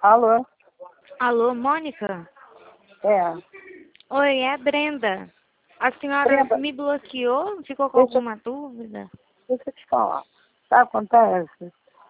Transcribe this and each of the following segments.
Alô? Alô, Mônica? É. Oi, é a Brenda. A senhora Brenda, me bloqueou? Ficou com deixa, alguma dúvida? deixa eu te falar. Sabe o que acontece?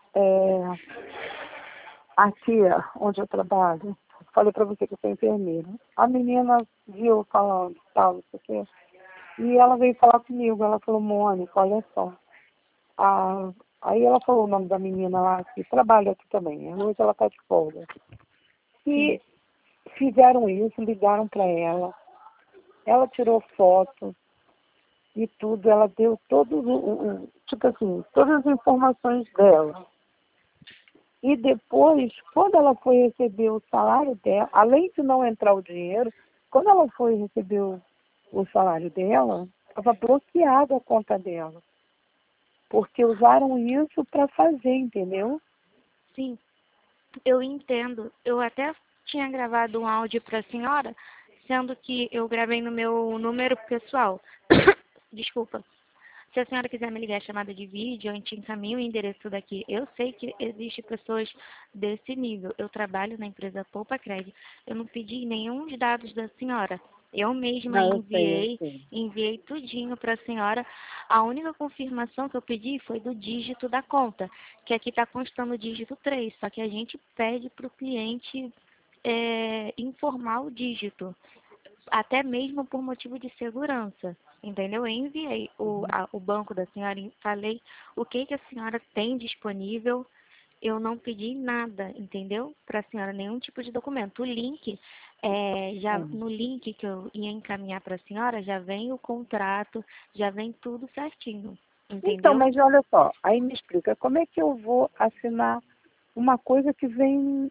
Aqui onde eu trabalho, falei pra você que eu sou enfermeira. A menina viu falando, tal, não sei o quê. E ela veio falar comigo. Ela falou, Mônica, olha só. Aí ela falou o nome da menina lá, que trabalha aqui também. Hoje ela tá de folga. Sim. E fizeram isso, ligaram pra ela. Ela tirou foto e tudo. Ela deu tipo assim, todas as informações dela. E depois, quando ela foi receber o salário dela, além de não entrar o dinheiro, quando ela foi receber o salário dela, estava bloqueada a conta dela. Porque usaram isso para fazer, entendeu? Sim, eu entendo. Eu até tinha gravado um áudio para a senhora, sendo que eu gravei no meu número pessoal. Desculpa. Se a senhora quiser me ligar chamada de vídeo, eu te encaminho o endereço daqui. Eu sei que existem pessoas desse nível. Eu trabalho na empresa Poupa Crédito. Eu não pedi nenhum dos dados da senhora. Eu mesma Não, eu sei, eu enviei, sei. enviei tudinho para a senhora. A única confirmação que eu pedi foi do dígito da conta, que aqui está constando o dígito 3, só que a gente pede para o cliente informar o dígito, até mesmo por motivo de segurança. Entendeu? Eu enviei o banco da senhora, falei o que a senhora tem disponível. Eu não pedi nada, entendeu? Para a senhora, nenhum tipo de documento. O link, no link que eu ia encaminhar para a senhora, já vem o contrato, já vem tudo certinho, Então, entendeu? mas olha só, aí me explica, como é que eu vou assinar uma coisa que vem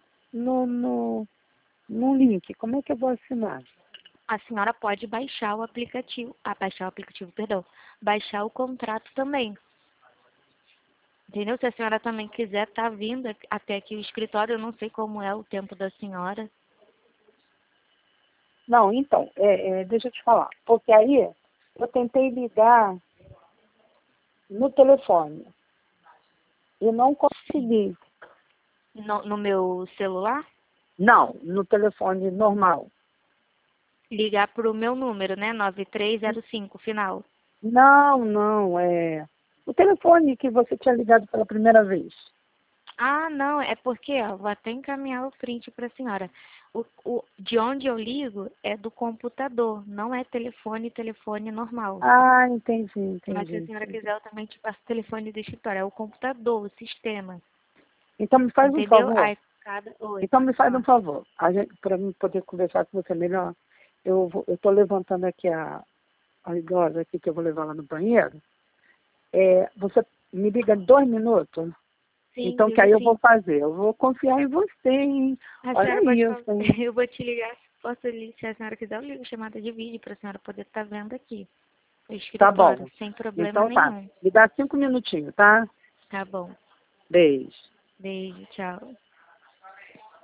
no link? Como é que eu vou assinar? A senhora pode baixar o aplicativo, perdão, baixar o contrato também. Entendeu? Se a senhora também quiser estar vindo até aqui o escritório, eu não sei como é o tempo da senhora. Não, então, deixa eu te falar. Porque aí eu tentei ligar no telefone e não consegui. No meu celular, Não, no telefone normal. ligar para o meu número, né? 9305, final. Não, o telefone que você tinha ligado pela primeira vez. Ah, não, é porque, ó, vou até encaminhar o print para a senhora. De onde eu ligo é do computador, não é telefone normal. Ah, entendi, Mas se a entendi, senhora entendi. quiser, eu também te passo o telefone do escritório. É o computador, o sistema. Então me faz um Entendeu? favor. Aí, Oi, Então me pode faz um falar. favor. Para mim poder conversar com você melhor, eu estou levantando aqui a idosa aqui que eu vou levar lá no banheiro. Você me liga em 2 minutos? Sim, Então, que ligo aí eu vou sim. fazer. Eu vou confiar em você, hein? A senhora Olha pode isso, falar. hein? Eu vou te ligar. Se a senhora quiser, eu ligo chamada de vídeo para a senhora poder estar vendo aqui o Tá escritório, bom. sem problema Então tá. nenhum. Me dá 5 minutinhos, tá? Tá bom. Beijo. Beijo, tchau.